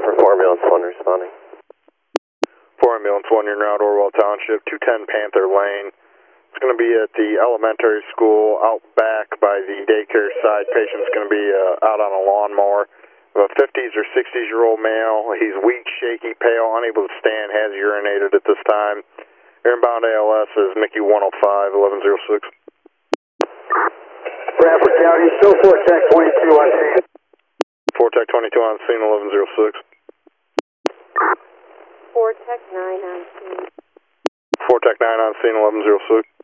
for 4 ambulance 1 responding. 4 ambulance 1, you're now at Orwell Township, 210 Panther Lane. It's going to be at the elementary school out back by the daycare side. Patient's going to be out on a lawnmower. A 50s or 60s-year-old male. He's weak, shaky, pale, unable to stand, has urinated at this time. Airbound ALS is Mickey 105, 1106. Bradford County, still 4 Tech 22 on scene. 4 Tech 22 on scene, 1106. 4 Tech 9 on scene. 4 Tech 9 on scene, 1106.